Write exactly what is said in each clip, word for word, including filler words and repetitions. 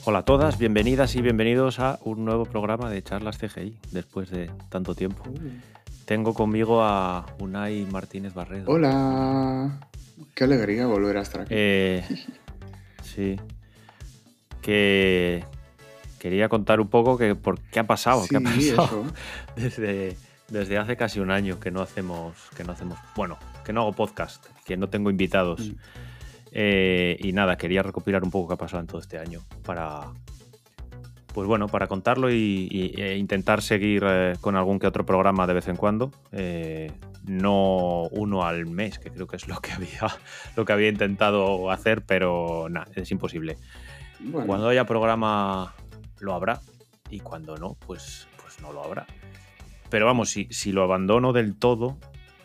Hola a todas, bienvenidas y bienvenidos a un nuevo programa de Charlas C G I, después de tanto tiempo. Uh. Tengo conmigo a Unai Martínez Barredo. Hola, qué alegría volver a estar aquí. Eh, sí, que quería contar un poco que por qué ha pasado, sí, qué ha pasado eso. desde, desde hace casi un año que no hacemos, que no hacemos, bueno, que no hago podcast, que no tengo invitados. Mm. Eh, y nada, quería recopilar un poco qué ha pasado en todo este año para, pues bueno, para contarlo y, y e intentar seguir eh, con algún que otro programa de vez en cuando. Eh, no uno al mes, que creo que es lo que había, lo que había intentado hacer, pero nada, es imposible. Bueno, Cuando haya programa lo habrá y cuando no, pues, pues no lo habrá. Pero vamos, si, si lo abandono del todo,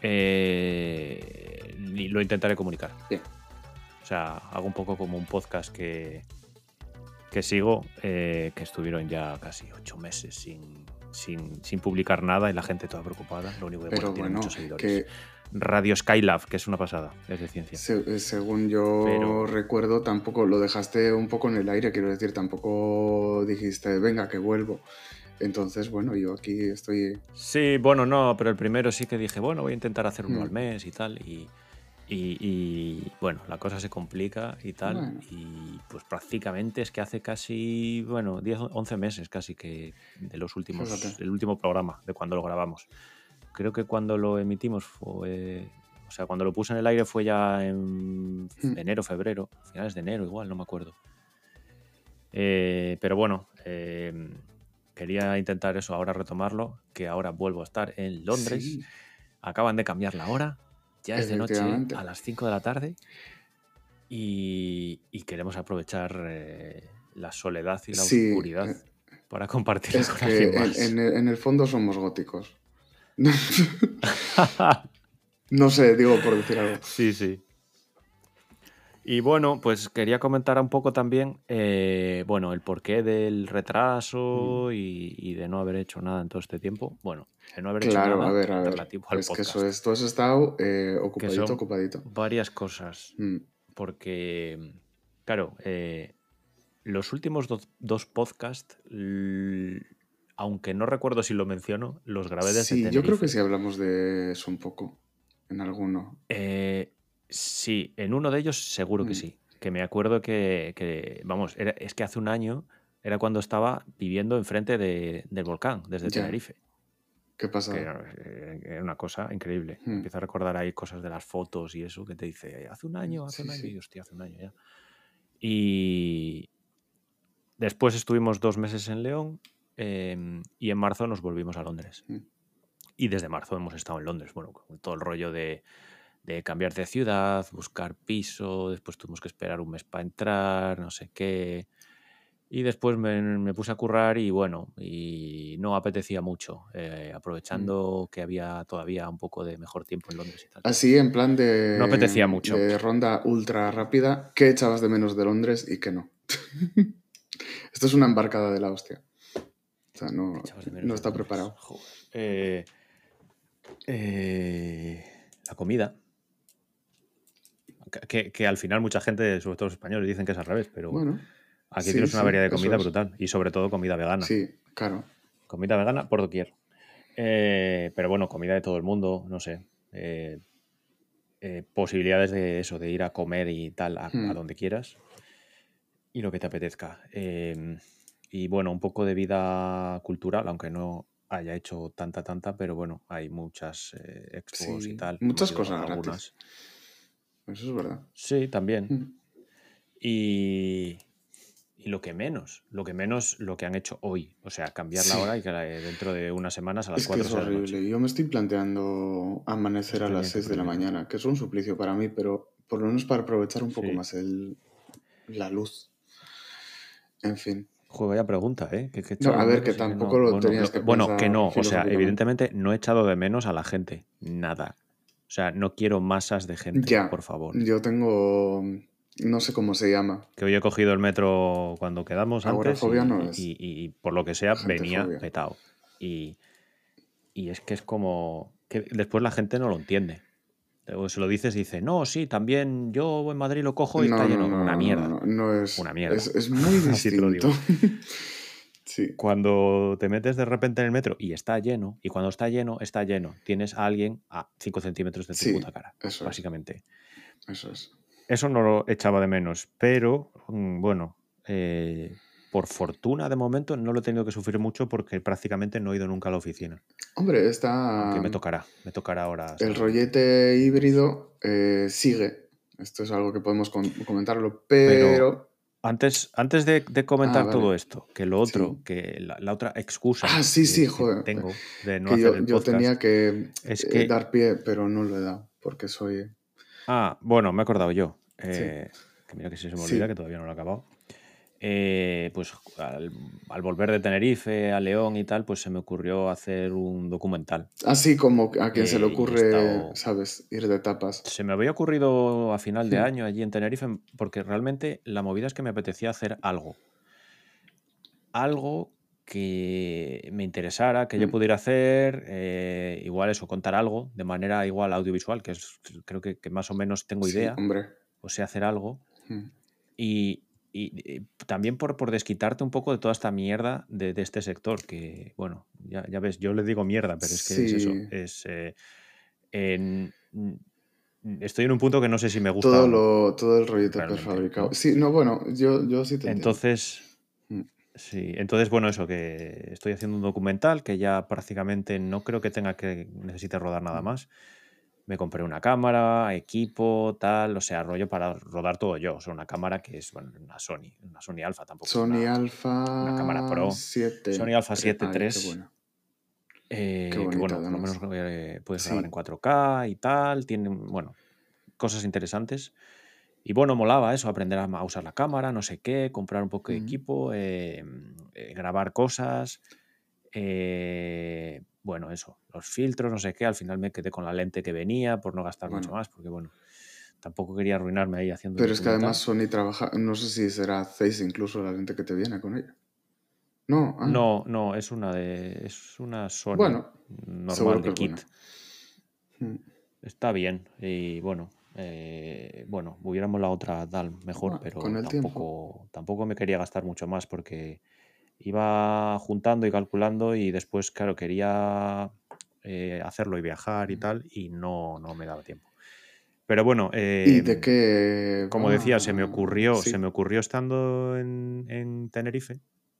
eh, lo intentaré comunicar. bien. O sea, hago un poco como un podcast que, que sigo, eh, que estuvieron ya casi ocho meses sin, sin, sin publicar nada y la gente toda preocupada. Lo único que Pero bueno, tiene bueno, muchos seguidores. que Radio Skylab, que es una pasada, es de ciencia. se- según yo Pero- recuerdo, tampoco lo dejaste un poco en el aire, quiero decir, tampoco dijiste, venga, que vuelvo. Entonces, bueno, yo aquí estoy... Sí, bueno, no, pero el primero sí que dije, bueno, voy a intentar hacer uno Hmm. al mes y tal. Y, y, y, bueno, la cosa se complica y tal. Bueno. Y pues prácticamente es que hace casi, bueno, diez, once meses casi que de los últimos, Fíjate. el último programa, de cuando lo grabamos. Creo que cuando lo emitimos fue, o sea, cuando lo puse en el aire fue ya en Hmm. enero, febrero, finales de enero igual, no me acuerdo. Eh, pero bueno, eh, quería intentar eso, ahora retomarlo, que ahora vuelvo a estar en Londres. Sí, Acaban de cambiar la hora, ya es de noche efectivamente. a las cinco de la tarde y, y queremos aprovechar eh, la soledad y la Sí, oscuridad eh, para compartirla es con que alguien en, más. en el, en el fondo somos góticos. No sé, digo por decir algo. Sí, sí. Y bueno, pues quería comentar un poco también, eh, bueno, el porqué del retraso y, y de no haber hecho nada en todo este tiempo. Bueno, de no haber hecho Claro, a nada ver, a ver. relativo al Es que eso podcast, es, tú has estado eh, que ocupadito, son ocupadito. varias cosas, Mm. porque, claro, eh, los últimos do- dos podcasts, l- aunque no recuerdo si lo menciono, los grabé desde Sí, yo creo que Tenerife. sí hablamos de eso un poco, en alguno. Eh, sí, en uno de ellos seguro que Mm. sí. Que me acuerdo que, que, vamos, era- es que hace un año era cuando estaba viviendo enfrente de- del volcán, desde Ya, Tenerife. qué Que pasada. era, eh, era una cosa increíble. Mm. Empiezo a recordar ahí cosas de las fotos y eso que te dice, hace un año, hace Sí, un año, y sí. hostia, hace un año ya. Y después estuvimos dos meses en León eh, y en marzo nos volvimos a Londres. Mm. Y desde marzo hemos estado en Londres, bueno, con todo el rollo de, de cambiar de ciudad, buscar piso, después tuvimos que esperar un mes para entrar, no sé qué. Y después me, me puse a currar y bueno, y no apetecía mucho, eh, Mm. aprovechando que había todavía un poco de mejor tiempo en Londres y tal. Así, en plan No apetecía de, mucho. de ronda ultra rápida, ¿qué echabas de menos de Londres y qué no? Esto es una embarcada de la hostia. O sea, no, Echabas de menos no de está Londres. preparado. Joder. Eh, eh, la comida. Que, que al final mucha gente, sobre todo los españoles, dicen que es al revés, pero Bueno, aquí sí, tienes una sí, variedad de eso comida es. brutal y sobre todo comida vegana. Sí, claro. Comida vegana por doquier. Eh, pero bueno, comida de todo el mundo, no sé. Eh, eh, posibilidades de eso, de ir a comer y tal a, Hmm. a donde quieras y lo que te apetezca. Eh, y bueno, un poco de vida cultural, aunque no haya hecho tanta, tanta, pero bueno, hay muchas eh, expos y Sí, tal. muchas Hemos ido cosas a gratis. algunas. Eso es verdad. Sí, también. Hmm. Y, y lo que menos, lo que menos lo que han hecho hoy. O sea, cambiar la Sí, hora y que la- dentro de unas semanas a las es que cuatro es sea de noche. horrible. Yo me estoy planteando amanecer Eso a las tendrían que seis de la prohibirlo. mañana, que es un suplicio para mí, pero por lo menos para aprovechar un poco Sí. más el, la luz. En fin. Joder, vaya pregunta, ¿eh? Que, que he No, echado a de ver, que menos y que tampoco no. lo Bueno, tenías lo- que bueno, que pensar no. O sea, filosóficamente. evidentemente no he echado de menos a la gente. Nada. O sea, no quiero masas de gente, Ya, por favor. yo tengo, no sé cómo se llama. Que hoy he cogido el metro cuando quedamos antes Agorafobia y, no y- es y- y por lo que sea venía gentefobia. petado. Y, y es que es como. Que después la gente no lo entiende. O se lo dices y dice, no, sí, también yo en Madrid lo cojo y está No, no, lleno. Una no, no, mierda. no, no es, Una mierda. es, es muy Así te lo distinto. digo. Sí, Cuando te metes de repente en el metro y está lleno, y cuando está lleno, está lleno. Tienes a alguien a cinco centímetros de tu puta sí, cara, eso es, básicamente. eso es. Eso no lo echaba de menos, pero mm, bueno, eh, por fortuna de momento no lo he tenido que sufrir mucho porque prácticamente no he ido nunca a la oficina. Hombre, Aunque está me tocará, me tocará ahora el seguramente. rollete Unos- híbrido eh, sigue. Esto es algo que podemos con- comentarlo, Pero pero... antes, antes de, de Ah, comentar todo vale, esto, que lo otro, sí. que la, la otra excusa Ah, sí, sí, que, que joder. tengo de no Que hacer yo, el yo tenía podcast que es eh, que, dar pie, pero no lo he dado, porque soy... ah, bueno, me he acordado yo, Sí, eh, que mira que si se me olvida que sí. todavía no lo he acabado. Eh, pues al, al volver de Tenerife a León y tal, pues se me ocurrió hacer un documental. Así como a quien se le Eh, y he ocurre, estado. ¿sabes? Ir de tapas. Se me había ocurrido a final de Hmm, año allí en Tenerife, porque realmente la movida es que me apetecía hacer algo. Algo que me interesara, que yo hmm. pudiera hacer, eh, igual eso, contar algo de manera igual audiovisual, que es creo que, que más o menos tengo Sí, idea, hombre. o sé hacer algo. Hmm. Y, y- y también por, por desquitarte un poco de toda esta mierda de, de este sector, que, bueno, ya, ya ves, yo le digo mierda, pero es que es eso. Sí, Es, eh, en- n- estoy en un punto que no sé si me gusta todo o no, lo, todo el rollito realmente, prefabricado. ¿no? Sí, no, bueno, yo, yo sí te entiendo. Entonces, Hmm. sí, entonces, bueno, eso, que estoy haciendo un documental que ya prácticamente no creo que tenga que necesite rodar nada más. Me compré una cámara, equipo, tal, o sea, rollo para rodar todo yo. O sea, una cámara que es, bueno, una Sony, una Sony Alpha, tampoco es Sony una, una cámara Alpha pro. Sony siete Alpha tres. siete Ay, qué tres, buena. Qué eh, que bonita, bueno, por lo menos además. eh, puedes grabar en Sí. cuatro K y tal, tiene, bueno, cosas interesantes. Y bueno, molaba eso, aprender a, a usar la cámara, no sé qué, comprar un poco de Mm. equipo, eh, eh, grabar cosas. eh, bueno, eso, los filtros, no sé qué. Al final me quedé con la lente que venía por no gastar mucho Bueno, más, porque bueno, tampoco quería arruinarme ahí haciendo un pero es que además documental. Sony trabaja, no sé si será Zeiss incluso la lente que te viene con ella. No, ah, No, no, es una de. Es una Sony bueno, normal seguro que de es kit. buena. Mm. Está bien. Y bueno, eh, bueno, hubiéramos la otra D A L mejor, Bueno, con pero el tiempo. tampoco, tampoco me quería gastar mucho más porque iba juntando y calculando y después, claro, quería eh, hacerlo y viajar y tal, y no, no me daba tiempo. Pero bueno, ¿Y de eh, qué como decía, se me va? ocurrió, se me Sí. ocurrió estando en, en Tenerife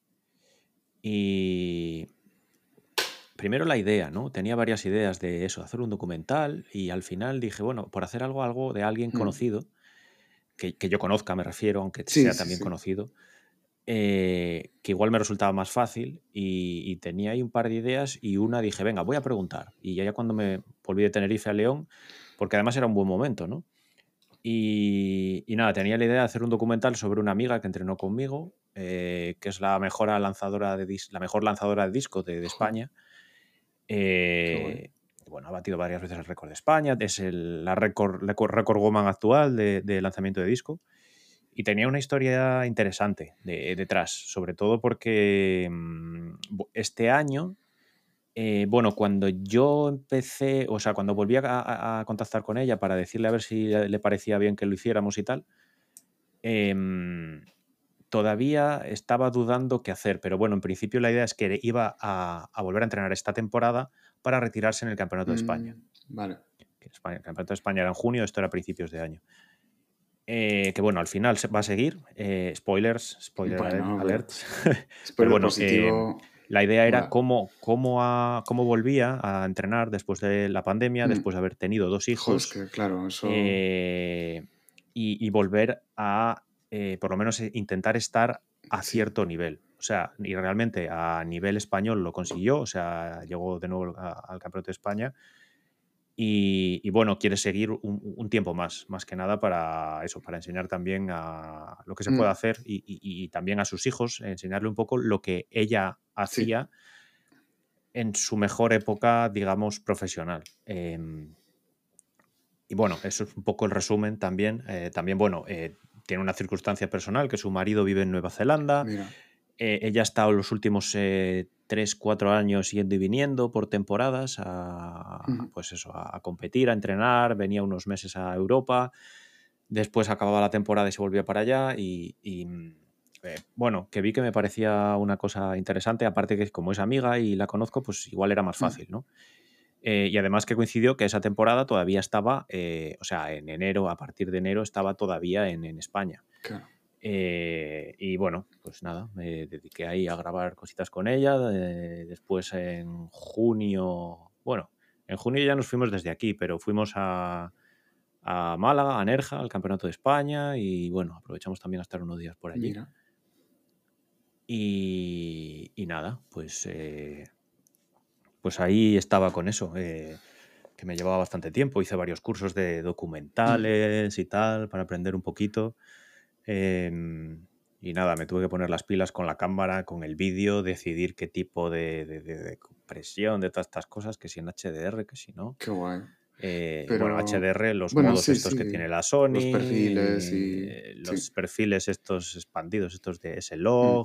y primero la idea, ¿no? Tenía varias ideas de eso, hacer un documental y al final dije, bueno, por hacer algo, algo de alguien Mm. conocido, que, que yo conozca, me refiero, aunque Sí, sea sí, también sí. conocido, eh, que igual me resultaba más fácil y, y tenía ahí un par de ideas y una dije, venga, voy a preguntar. Y ya cuando me volví de Tenerife a León, porque además era un buen momento, ¿no? Y, y nada, tenía la idea de hacer un documental sobre una amiga que entrenó conmigo, eh, que es la mejor lanzadora de, dis- la mejor lanzadora de disco de, de Joder, España. qué guay. Eh, bueno, ha batido varias veces el récord de España, es el, la récord, récord, récord woman actual de, de lanzamiento de disco. Y tenía una historia interesante de- detrás, sobre todo porque mm, bu- este año, eh, bueno, cuando yo empecé, o sea, cuando volví a, a- a contactar con ella para decirle a ver si le le parecía bien que lo hiciéramos y tal, em, todavía estaba dudando qué hacer, pero bueno, en principio la idea es que iba a, a volver a entrenar esta temporada para retirarse en el Campeonato de España. Mm, vale. Que España- El Campeonato de España era en junio, esto era a principios de año. Eh, que bueno, al final se va a seguir. eh, spoilers, spoiler alert- Bueno, pero alerts. Pero spoiler bueno, eh, positivo, la idea era mola. cómo, cómo, a- cómo volvía a entrenar después de la pandemia, Mm. después de haber tenido dos Jo, es hijos, que claro, eso... eh, y, y volver a, eh, por lo menos, eh, intentar estar a Sí. cierto nivel. O sea, y realmente a nivel español lo consiguió, o sea, llegó de nuevo a- al Campeonato de España y, y, bueno, quiere seguir un, un tiempo más, más que nada para eso, para enseñar también a lo que se puede Mm, hacer y, y- y también a sus hijos, enseñarle un poco lo que ella sí. hacía en su mejor época, digamos, profesional. Em, y bueno, eso es un poco el resumen también. Eh, también, bueno, eh, tiene una circunstancia personal, que su marido vive en Nueva Zelanda. Mira. Eh, ella ha estado los últimos eh, tres, cuatro años yendo y viniendo por temporadas a, Ujú. pues eso, a, a competir, a entrenar, venía unos meses a Europa, después acababa la temporada y se volvía para allá y, y, eh, bueno, que vi que me parecía una cosa interesante, aparte que como es amiga y la conozco, pues igual era más Mm. fácil, ¿no? Eh, y además que coincidió que esa temporada todavía estaba, eh, o sea, en enero, a partir de enero estaba todavía en, en España. Claro. Eh, y bueno, pues nada, me dediqué ahí a grabar cositas con ella. Eh, después en junio, bueno, en junio ya nos fuimos desde aquí, pero fuimos a, a Málaga, a Nerja, al Campeonato de España y bueno, aprovechamos también a estar unos días por allí. Mira. Y, y nada, pues, eh, pues ahí estaba con eso, eh, que me llevaba bastante tiempo. Hice varios cursos de documentales y tal para aprender un poquito. Eh, y nada, me tuve que poner las pilas con la cámara, con el vídeo, decidir qué tipo de, de, de, de compresión, de todas estas cosas, que si en H D R, que si no. Qué guay. Eh, bueno, Pero, H D R, los bueno, modos sí, estos que sí. tiene la Sony, Los perfiles y... eh, los Sí. perfiles estos expandidos, estos de Mm. S-Log.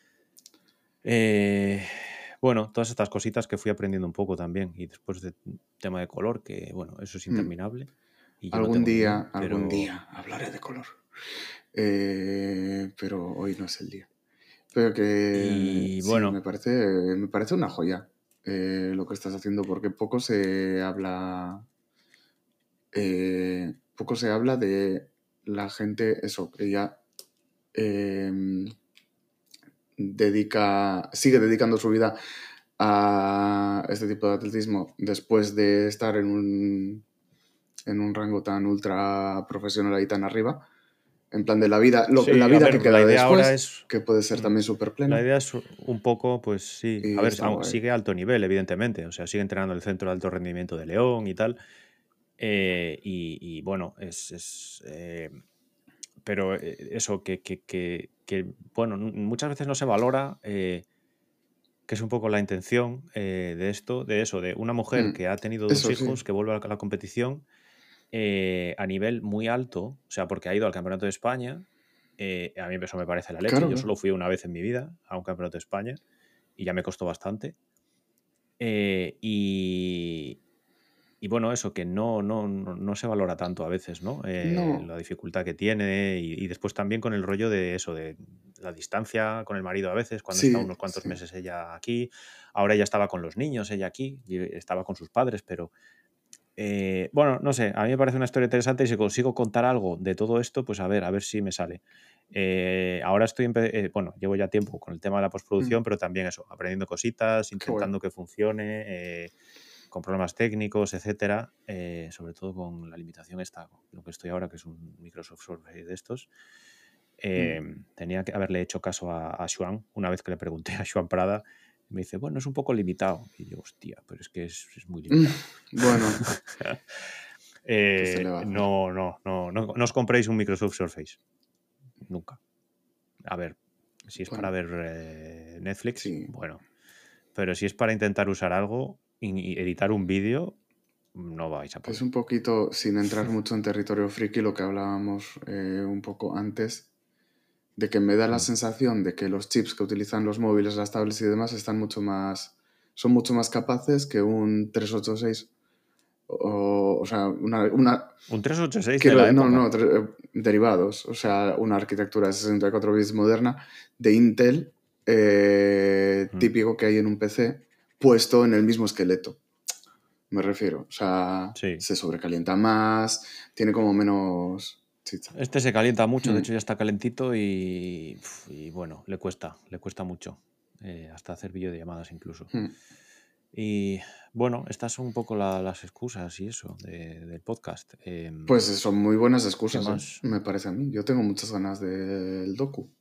Eh, bueno, todas estas cositas que fui aprendiendo un poco también. Y después de tema de color, que bueno, eso es Mm. interminable. Y yo no Algún tengo ni idea, día, algún pero... día hablaré de color. Eh, pero hoy no es el día. Pero que Y sí, me bueno, parece, me parece una joya eh, lo que estás haciendo, porque poco se habla, eh, poco se habla de la gente, eso, que ya eh, dedica, sigue dedicando su vida a este tipo de atletismo después de estar en un, en un rango tan ultra profesional y tan arriba. En plan de la vida, lo- la sí, a vida que ver, la queda idea ahora después, es... que puede ser mm, también súper La plena, idea es un poco, pues sí, a y ver, está aun- guay. sigue a alto nivel, evidentemente, o sea, sigue entrenando en el Centro de Alto Rendimiento de León y tal, eh, y, y, bueno, es... es, eh, pero eh, eso, que, que, que, que, bueno, n- muchas veces no se valora, eh, que es un poco la intención eh, de esto, de eso, de una mujer Mm. que ha tenido dos Eso sí, hijos, que vuelve a la, la competición eh, a nivel muy alto, o sea, porque ha ido al Campeonato de España. Eh, a mí eso me parece la leche. claro, Yo claro. solo fui una vez en mi vida a un Campeonato de España y ya me costó bastante. Eh, y, y bueno, eso que no, no, no, no se valora tanto a veces, ¿no? Eh, No, la dificultad que tiene y, y después también con el rollo de eso, de la distancia con el marido a veces, cuando está sí, unos cuantos sí. meses ella aquí. Ahora ella estaba con los niños, ella aquí, y estaba con sus padres, pero eh, bueno, no sé, a mí me parece una historia interesante y si consigo contar algo de todo esto, pues a ver, a ver si me sale. Eh, ahora estoy, empe- eh, bueno, llevo ya tiempo con el tema de la Mm. postproducción, pero también eso, aprendiendo cositas, Qué guay. intentando que funcione, eh, con problemas técnicos, etcétera, eh, sobre todo con la limitación esta, lo que estoy ahora, que es un Microsoft Surface de estos. Eh, Mm. tenía que haberle hecho caso a, a Xuan, una vez que le pregunté a Xuan Prada, me dice, bueno, es un poco limitado. Y yo, hostia, pero es que es, es muy Mm. limitado. Bueno, ¿qué se le Eh, va a hacer? no, no, no, no, no os compréis un Microsoft Surface. Nunca. A ver, si es para Bueno, ver eh, Netflix, sí. bueno. Pero si es para intentar usar algo y y editar un vídeo, no vais a Es poder. un poquito, sin entrar mucho en territorio friki, lo que hablábamos eh, un poco antes, de que me da la Mm. sensación de que los chips que utilizan los móviles, las tablets y demás están mucho más, son mucho más capaces que un trescientos ochenta y seis. O, o sea, una, una Un trescientos ochenta y seis de quiero, la no, época. no, tre- eh, derivados. O sea, una arquitectura de sesenta y cuatro bits moderna de Intel, eh, Mm. típico que hay en un P C, puesto en el mismo esqueleto. Me refiero. O sea, Sí. se sobrecalienta más, tiene como menos chicha. Este se calienta mucho, de Hmm. hecho ya está calentito y, uf, y bueno, le cuesta, le cuesta mucho. Eh, hasta hacer videollamadas incluso. Hmm. Y bueno, estas son un poco la- las excusas y eso de- del podcast. Pues Em, son muy buenas ¿qué excusas, ¿eh? más? Me parece a mí. Yo tengo muchas ganas del docu.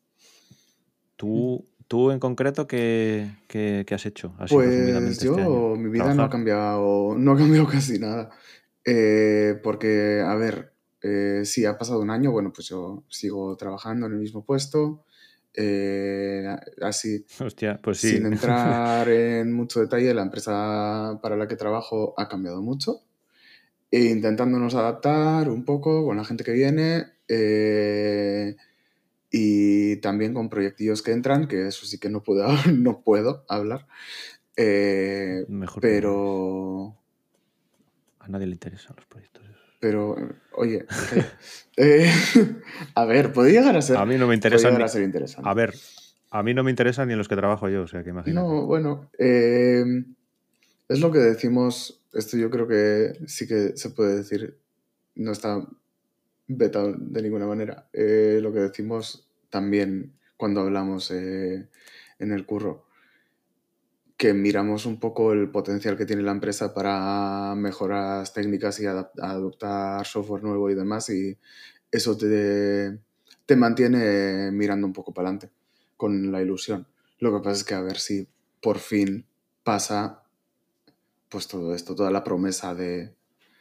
¿Tú, tú en concreto qué, qué- qué has hecho así Pues resumidamente este año? yo, mi vida no ha ¿Trabajar? cambiado, no ha cambiado casi nada. Eh, porque, a ver, eh, sí, ha pasado un año, bueno, pues yo sigo trabajando en el mismo puesto, eh, así, Hostia, pues sí. sin entrar en mucho detalle, la empresa para la que trabajo ha cambiado mucho, e intentándonos adaptar un poco con la gente que viene. eh, y también con proyectillos que entran, que eso sí que no puedo, no puedo hablar. Eh, Mejor que no hables. pero... A nadie le interesan los proyectos esos. Pero, oye, calla. Eh, a ver, puede llegar a ser, A mí no me puede interesan llegar ni... a ser A interesante. ver, a mí no me interesan ni en los que trabajo yo, o sea que imagínate. No, bueno, eh, es lo que decimos, esto yo creo que sí que se puede decir, no está vetado de ninguna manera. Eh, lo que decimos también cuando hablamos eh, en el curro, que miramos un poco el potencial que tiene la empresa para mejoras técnicas y adap- adoptar software nuevo y demás, y eso te, te mantiene mirando un poco para adelante, con la ilusión. Lo que pasa es que a ver si por fin pasa pues todo esto, toda la promesa de,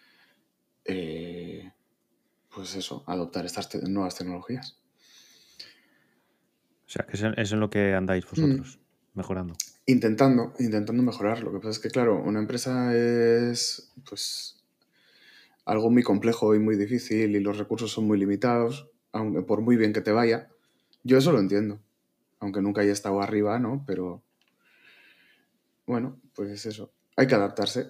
eh, pues eso, adoptar estas te- nuevas tecnologías. O sea, que es en, es en lo que andáis Mm. vosotros, mejorando. Intentando, intentando mejorar. Lo que pasa es que, claro, una empresa es pues algo muy complejo y muy difícil y los recursos son muy limitados, aunque por muy bien que te vaya. Yo eso lo entiendo, aunque nunca haya estado arriba, ¿no? Pero bueno, pues eso. Hay que adaptarse.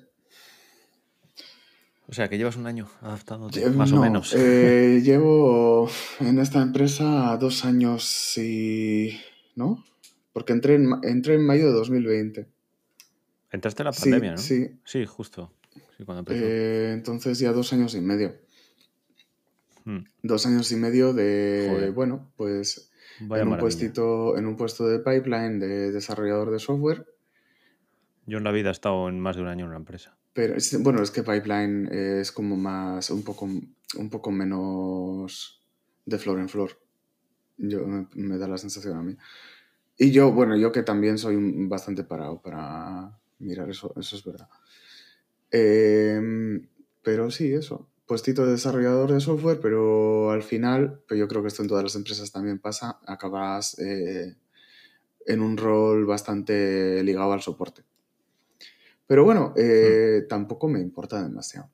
O sea, que llevas un año adaptándote, Lle- más o No, menos. eh, llevo en esta empresa dos años y... ¿No? Porque entré en, ma- entré en mayo de dos mil veinte. Entraste en la Sí, pandemia, ¿no? sí. Sí, justo. Sí, cuando empezó. Eh, entonces ya dos años y medio. Hmm. Dos años y medio de, Joder, bueno, pues vaya en un maravilla. puestito, en un puesto de pipeline de desarrollador de software. Yo en la vida he estado en más de un año en una empresa. Pero es- bueno, es que pipeline es como más, un poco, un poco menos de flor en flor. Yo, me, me da la sensación a mí. Y yo, bueno, yo que también soy un- bastante parado para mirar eso, eso es verdad. Em, pero sí, eso. Puestito de desarrollador de software, pero al final, pues yo creo que esto en todas las empresas también pasa, acabas eh, en un rol bastante ligado al soporte. Pero bueno, Hmm. eh, tampoco me importa demasiado.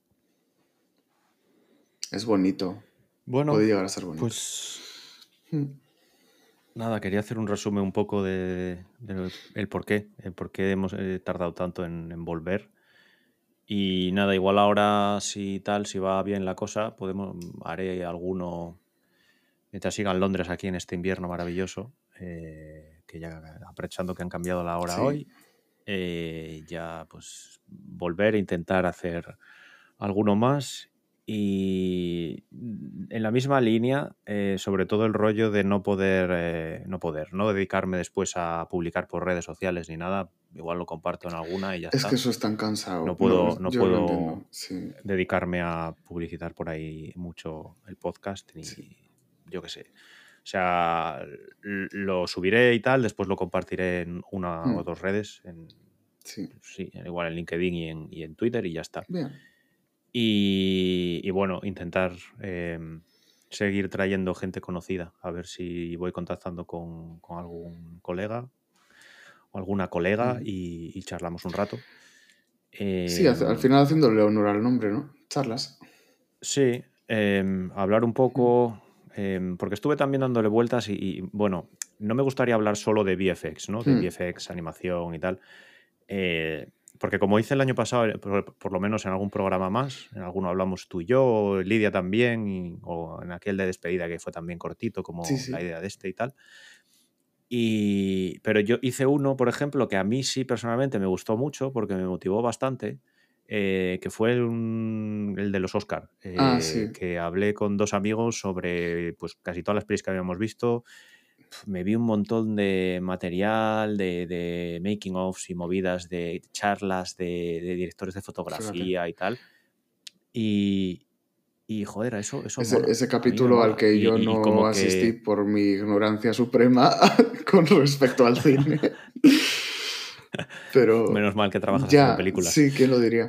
Es bonito, Bueno, puede llegar a ser bonito. pues Mm. nada, quería hacer un resumen un poco de, de el por qué, el por qué hemos eh, tardado tanto en, en volver. Y nada, igual ahora si tal, si va bien la cosa, podemos, haré alguno mientras siga en Londres aquí en este invierno maravilloso, eh, que ya aprovechando que han cambiado la hora Sí, hoy, eh, ya pues volver a intentar hacer alguno más y en la misma línea, eh, sobre todo el rollo de no poder, eh, no poder, no dedicarme después a publicar por redes sociales ni nada, igual lo comparto en alguna y ya es que está. eso es tan cansado. No No, puedo, no yo lo puedo entiendo. Sí, dedicarme a publicitar por ahí mucho el podcast sí. ni yo qué sé. O sea, l- lo subiré y tal, después lo compartiré en una o Mm, dos redes, en, sí. sí, igual en LinkedIn y en, y en Twitter y ya está. Bien. Y, y bueno, intentar eh, seguir trayendo gente conocida, a ver si voy contactando con, con algún colega o alguna colega Mm. y, y charlamos un rato. Sí, hace- al Em, final haciéndole honor al nombre, ¿no? Charlas. Sí, em, hablar un Mm, poco, em, porque estuve también dándole vueltas y, y, bueno, no me gustaría hablar solo de V F X, ¿no? De mm, V F X, animación y tal, eh, porque como hice el año pasado, eh, por, por lo menos en algún programa más, en alguno hablamos tú y yo, o Lidia también, y- o en aquel de despedida que fue también cortito, sí, como la sí. idea de este y tal. Y, pero yo hice uno, por ejemplo, que a mí sí personalmente me gustó mucho porque me motivó bastante, eh, que fue un- el de los Oscar, Ah, eh, sí. que hablé con dos amigos sobre pues, casi todas las pelis que habíamos visto. Pf, Me vi un montón de material, de, de making ofs y movidas, de charlas de, de directores de Fíjate. fotografía y tal. Y, y joder, eso, eso Ese, mola, ese a mí me capítulo al mola. que Y, yo y no como asistí que... por mi ignorancia suprema con respecto al cine. Pero Menos mal que trabajas haciendo ya, películas. sí, ¿quién lo diría?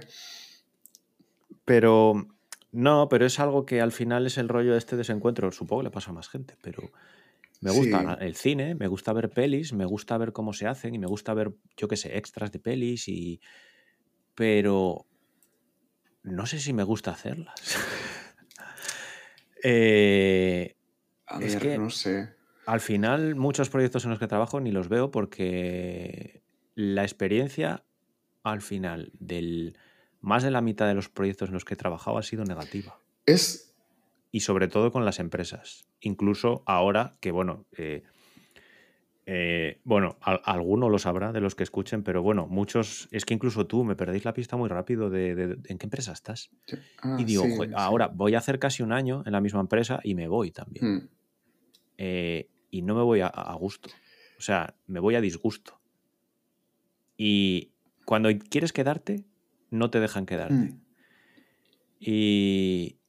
Pero no, pero es algo que al final es el rollo de este desencuentro. Supongo que le pasa a más gente, pero me gusta la- Sí, el cine, me gusta ver pelis, me gusta ver cómo se hacen y me gusta ver, yo qué sé, extras de pelis y... Pero no sé si me gusta hacerlas. Eh, a es ver, que no sé. Al final, muchos proyectos en los que trabajo ni los veo porque la experiencia, al final, del más de la mitad de los proyectos en los que he trabajado ha sido negativa. Es... Y sobre todo con las empresas. Incluso ahora que, bueno, eh, eh, bueno, a- alguno lo sabrá de los que escuchen, pero bueno, muchos, es que incluso tú me perdéis la pista muy rápido de, de- de en qué empresa estás. Y Ah, digo, sí, "Joder, sí. ahora voy a hacer casi un año en la misma empresa y me voy también. Hmm. Eh, y no me voy a, a gusto. O sea, me voy a disgusto. Y cuando quieres quedarte, no te dejan quedarte. Hmm. Y,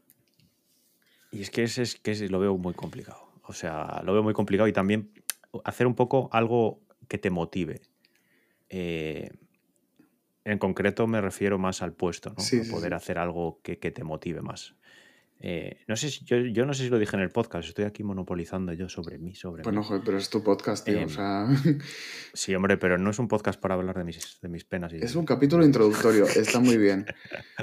y es que ese es que ese lo veo muy complicado. O sea, lo veo muy complicado y también hacer un poco algo que te motive. Eh, en concreto me refiero más al puesto, ¿no? Sí, A sí, poder sí. hacer algo que, que te motive más. Eh, no sé si, yo, yo no sé si lo dije en el podcast, estoy aquí monopolizando yo sobre mí, sobre Bueno, mí. joder, pero es tu podcast, tío. O Em, sea, sí, hombre, pero no es un podcast para hablar de mis, de mis penas es un y capítulo gloриas. introductorio. Está muy bien.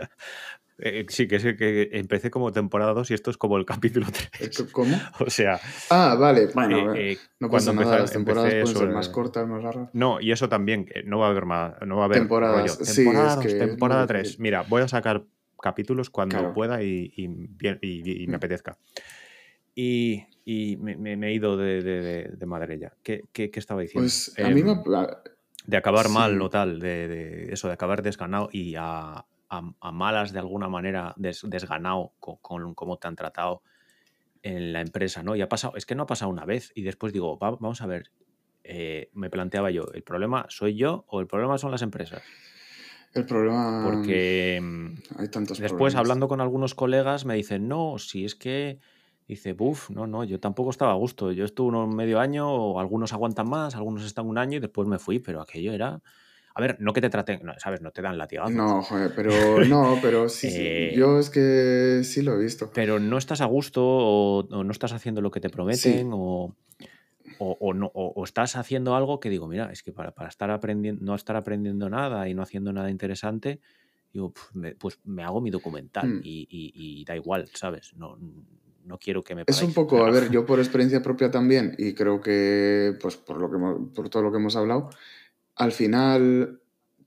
Eh, sí, que es el que empecé como temporada dos y esto es como el capítulo Eh, tres. c- ¿Cómo? O sea, Ah, vale. eh, Bueno, eh, eh, no cuando pasa nada. empezaron, Las temporadas empecé pueden eso. ser más eh, cortas, más largas. no, y eso también, que no va a haber más, no va a haber Temporadas. rollo. Sí, Temporada es dos, que es muy temporada tres. difícil. Mira, voy a sacar capítulos cuando Claro. pueda y, y bien- y- y me Hmm. apetezca. Y, y me, me- me he ido de, de, de- de madre ya. ¿Qué, qué- qué estaba diciendo? Pues a mí me... Em, ha- de acabar mal o Sí. tal, de, de eso, de acabar desganado y a, a- a malas de alguna manera des- desganado con, con cómo te han tratado en la empresa, ¿no? Y ha pasado, es que no ha pasado una vez y después digo, "Va- vamos a ver, eh, me planteaba yo, ¿el problema soy yo o el problema son las empresas? El problema... Porque mm, Hay tantos después problemas. hablando con algunos colegas me dicen, no, si es que, dice, buf, no, no, yo tampoco estaba a gusto, yo estuve unos medio año, o algunos aguantan más, algunos están un año y después me fui, pero aquello era... A ver, no que te traten, no, ¿sabes? No te dan latigazos. No, joder, pero no, pero sí, sí, Eh, yo es que sí lo he visto. pero no estás a gusto o, o no estás haciendo lo que te prometen Sí, o, o, o no, o, o estás haciendo algo que digo, mira, es que para, para estar aprendiendo, no estar aprendiendo nada y no haciendo nada interesante, digo, "Puf, me- pues me hago mi documental hmm. y, y- y da igual, ¿sabes? No, no quiero que me Es un paráis. O poco, a sea, ver, yo por experiencia propia también, y creo que, pues por lo que hemos- por todo lo que hemos hablado, al final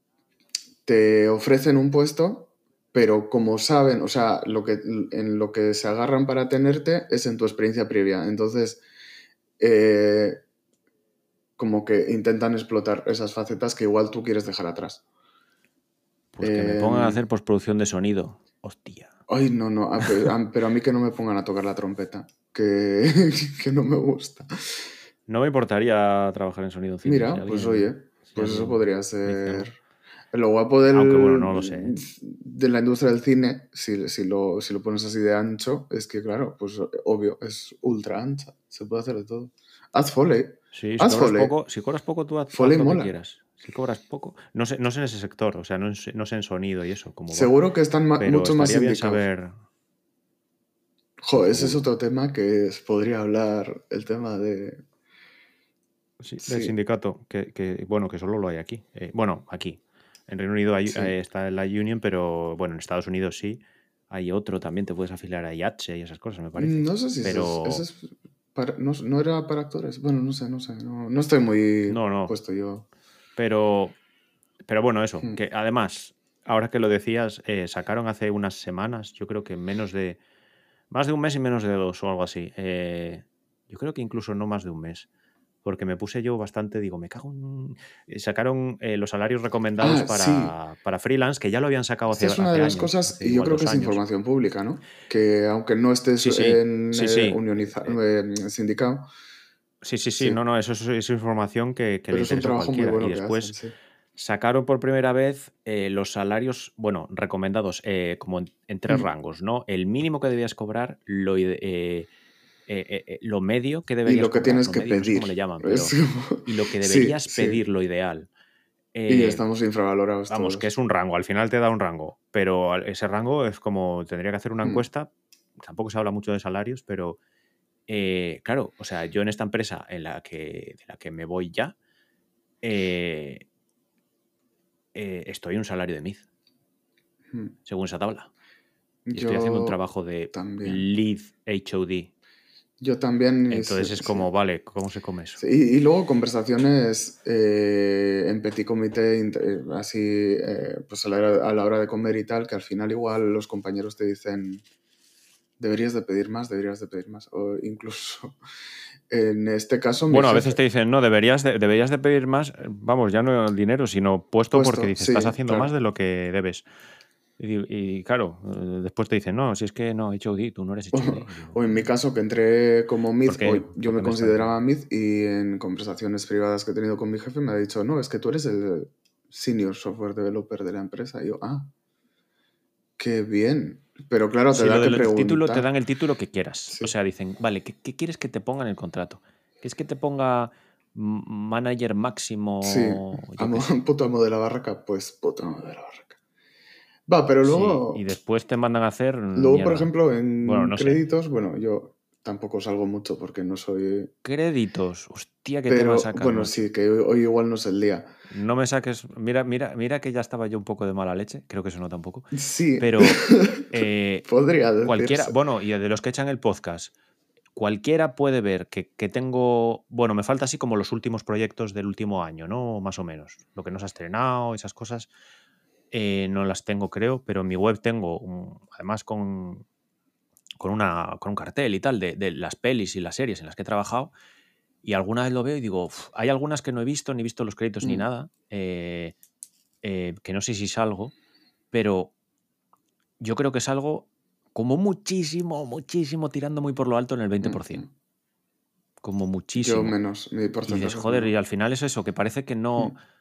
te ofrecen un puesto, pero como saben, o sea, lo que, en lo que se agarran para tenerte es en tu experiencia previa. Entonces, eh, como que intentan explotar esas facetas que igual tú quieres dejar atrás. pues que me pongan a Em, hacer postproducción de sonido. Hostia. Ay, no, no, ah, pe- ah, pero a mí que no me pongan a tocar la trompeta, que, que no me gusta. No me importaría trabajar en sonido en cine, si Mira, pues oye, alguien, si pues eso alguien podría me dice ser algo. lo guapo Aunque bueno, del, no lo sé, ¿eh? de la industria del cine, si, si lo, si lo pones así de ancho, es que claro, pues obvio, es ultra ancha, se puede hacer de todo. Haz Foley, Sí, si haz cobras Foley, poco, si cobras poco, tú haz, haz Foley lo que mola. quieras. Si cobras poco, no sé, no sé en ese sector, o sea, no, sé- no sé en sonido y eso, cómo va. Seguro que están ma- Pero mucho más estaría bien sindicados. saber, Jo, pues ese es seguro. otro tema que es- podría hablar, el tema de... Sí, del Sí, sindicato, que, que, bueno, que solo lo hay aquí. Eh, bueno, aquí. En Reino Unido hay, sí. eh, está la Union, pero bueno, en Estados Unidos sí. Hay otro, también te puedes afiliar a I H y esas cosas, me Mm, parece. No sé si eso es, eso Pero, es para- no, no era para actores. Bueno, no sé, no sé. No, no estoy muy no, no. puesto yo. Pero, pero bueno, eso, Hmm. que además, ahora que lo decías, eh, sacaron hace unas semanas, yo creo que menos de, más de un mes y menos de dos o algo así. Eh, yo creo que incluso no más de un mes. Porque me puse yo bastante, digo, me cago en... eh, Sacaron eh, los salarios recomendados Ah, sí. para, para freelance, que ya lo habían sacado Esta hace, es una de hace las años, cosas, hace y yo igual creo que dos es años. información pública, ¿no? Que aunque no estés Sí, sí, en sí, eh, sí. unioniza- Eh, eh, sindicado, sí, sí, sí, no, sí. no, eso es, es información que, que le Pero es un interesa a trabajo muy cualquiera. Y bueno que hacen, después sí. sacaron por primera vez eh, los salarios, bueno, recomendados eh, como en, en tres Hmm. rangos, ¿no? El mínimo que debías cobrar, lo, ide- eh, eh, eh, eh, lo medio que Y deberías lo que cobrar, tienes lo que medio, no sé cómo le pedir. llaman, Es pero... como- Y lo que Sí, deberías sí. pedir, lo ideal. Y Eh, estamos infravalorados vamos, que todos. es un rango, al final te da un rango, pero al- ese rango es como, tendría que hacer una Hmm. encuesta, tampoco se habla mucho de salarios, pero eh, claro, o sea, yo en esta empresa en la que, de la que me voy ya, eh, eh, estoy en un salario de M I Z, Hmm. según esa tabla. Y estoy haciendo un Yo trabajo de también. lead H O D. Yo también. Entonces Sí, es sí. como, vale, ¿cómo se come eso? Sí, y, y luego conversaciones eh, en petit comité, int- eh, así, eh, pues a la, hora, a la hora de comer y tal, que al final igual los compañeros te dicen, deberías de pedir más, deberías de pedir más. O incluso, en este caso, mi Bueno, a veces jefe, te dicen, no, deberías de, deberías de pedir más, eh, vamos, ya no el dinero, sino puesto porque puesto, dices, estás sí, haciendo más claro. de lo que debes. Y, digo- y claro, eh, después te dicen, no, si es que no, H O D, tú no eres O, H O D. Y digo, o en mi "Mm, caso, que entré como ¿por mid, o qué, yo por me qué me estás consideraba diciendo? mid, y en conversaciones privadas que he tenido con mi jefe me ha dicho, no, es que tú eres el senior software developer de la empresa. Y yo, ah, qué bien. Pero claro, te Si lo da que del título, te preguntar. dan el título que quieras. O Sí. sea, dicen, vale, ¿qué, qué quieres que te ponga en el contrato? ¿Quieres que te ponga mm, manager Sí, máximo, yo amo, qué sé? puto amo de la barraca, pues puto amo de la barraca. Va, pero Sí, y luego, después te mandan a hacer luego, por mierda. ejemplo, Bueno, en no sé. créditos, bueno, yo tampoco salgo mucho porque no soy. Créditos. Hostia, qué tema Pero sacas, bueno, macho. sí, que hoy, hoy igual no es el día. No me saques. Mira, mira, mira que ya estaba yo un poco de mala leche. Creo que eso no tampoco. Sí, Pero eh, podría cualquiera. decirse. Bueno, y de los que echan el podcast, cualquiera puede ver que, que tengo. Bueno, me falta así como los últimos proyectos del último año, ¿no? Más o menos. Lo que no se ha estrenado, esas cosas. eh, no las tengo, creo, pero en mi web tengo, un- además con, con, una, con un cartel y tal, de, de las pelis y las series en las que he trabajado. Y alguna vez lo veo y digo, "Uf, hay algunas que no he visto, ni he visto los créditos ni Mm, nada, eh, eh, que no sé si salgo, pero yo creo que salgo como muchísimo, muchísimo, tirando muy por lo alto en el veinte mm, por ciento. mm. Como Yo muchísimo. menos, mi Y dices, porcentaje es joder, y menor. al final es eso, que parece que no. Mm.